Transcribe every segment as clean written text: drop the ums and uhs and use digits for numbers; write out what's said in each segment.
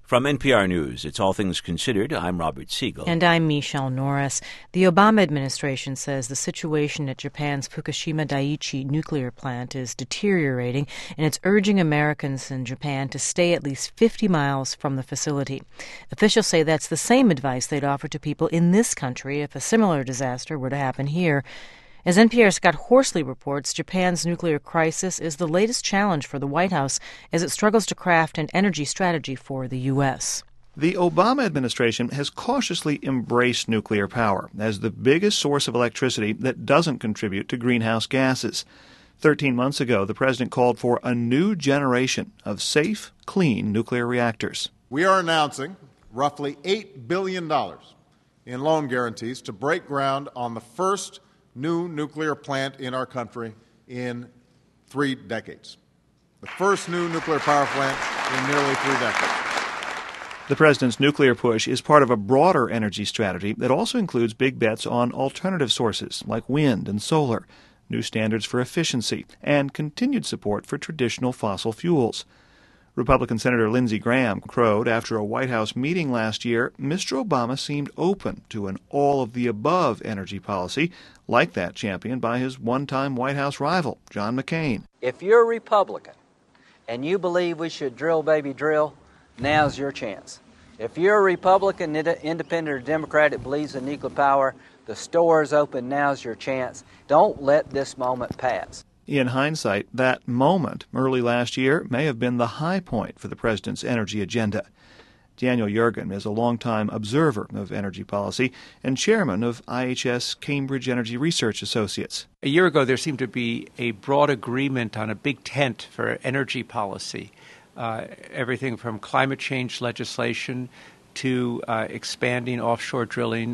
From NPR News, it's All Things Considered. I'm Robert Siegel. And I'm Michelle Norris. The Obama administration says the situation at Japan's Fukushima Daiichi nuclear plant is deteriorating, and it's urging Americans in Japan to stay at least 50 miles from the facility. Officials say that's the same advice they'd offer to people in this country if a similar disaster were to happen here. As NPR's Scott Horsley reports, Japan's nuclear crisis is the latest challenge for the White House as it struggles to craft an energy strategy for the U.S. The Obama administration has cautiously embraced nuclear power as the biggest source of electricity that doesn't contribute to greenhouse gases. 13 months ago, the president called for a new generation of safe, clean nuclear reactors. We are announcing roughly $8 billion in loan guarantees to break ground on the first new nuclear plant in our country in 3 decades. The first new nuclear power plant in nearly 3 decades. The president's nuclear push is part of a broader energy strategy that also includes big bets on alternative sources like wind and solar, new standards for efficiency, and continued support for traditional fossil fuels. Republican Senator Lindsey Graham crowed after a White House meeting last year Mr. Obama seemed open to an all-of-the-above energy policy like that championed by his one-time White House rival, John McCain. If you're a Republican and you believe we should drill, baby, drill, now's your chance. If you're a Republican, independent, or Democrat that believes in nuclear power, the store is open, now's your chance. Don't let this moment pass. In hindsight, that moment early last year may have been the high point for the president's energy agenda. Daniel Yergin is a longtime observer of energy policy and chairman of IHS Cambridge Energy Research Associates. A year ago, there seemed to be a broad agreement on a big tent for energy policy, everything from climate change legislation to expanding offshore drilling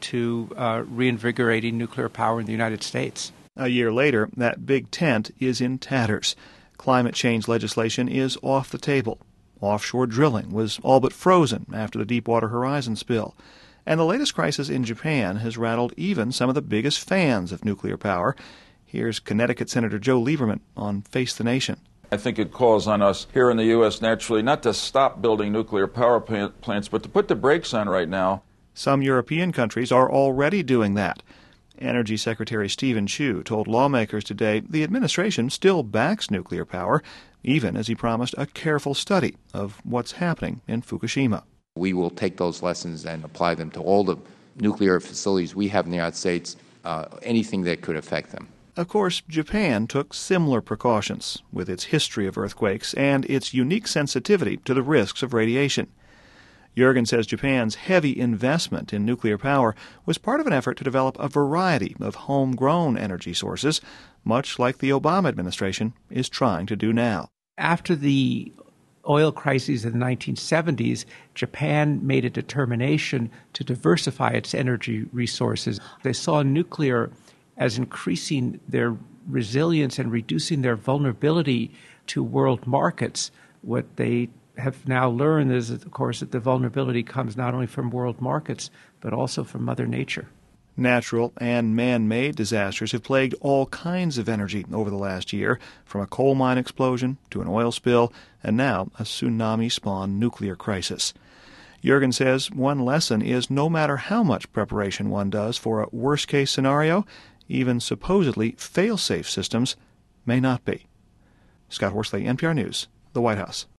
to reinvigorating nuclear power in the United States. A year later, that big tent is in tatters. Climate change legislation is off the table. Offshore drilling was all but frozen after the Deepwater Horizon spill. And the latest crisis in Japan has rattled even some of the biggest fans of nuclear power. Here's Connecticut Senator Joe Lieberman on Face the Nation. I think it calls on us here in the U.S. naturally not to stop building nuclear power plants, but to put the brakes on right now. Some European countries are already doing that. Energy Secretary Stephen Chu told lawmakers today the administration still backs nuclear power, even as he promised a careful study of what's happening in Fukushima. We will take those lessons and apply them to all the nuclear facilities we have in the United States, anything that could affect them. Of course, Japan took similar precautions with its history of earthquakes and its unique sensitivity to the risks of radiation. Yergin says Japan's heavy investment in nuclear power was part of an effort to develop a variety of homegrown energy sources, much like the Obama administration is trying to do now. After the oil crises in the 1970s, Japan made a determination to diversify its energy resources. They saw nuclear as increasing their resilience and reducing their vulnerability to world markets. What they have now learned is, of course, that the vulnerability comes not only from world markets, but also from Mother Nature. Natural and man-made disasters have plagued all kinds of energy over the last year, from a coal mine explosion to an oil spill, and now a tsunami-spawned nuclear crisis. Yergin says one lesson is no matter how much preparation one does for a worst-case scenario, even supposedly fail-safe systems may not be. Scott Horsley, NPR News, the White House.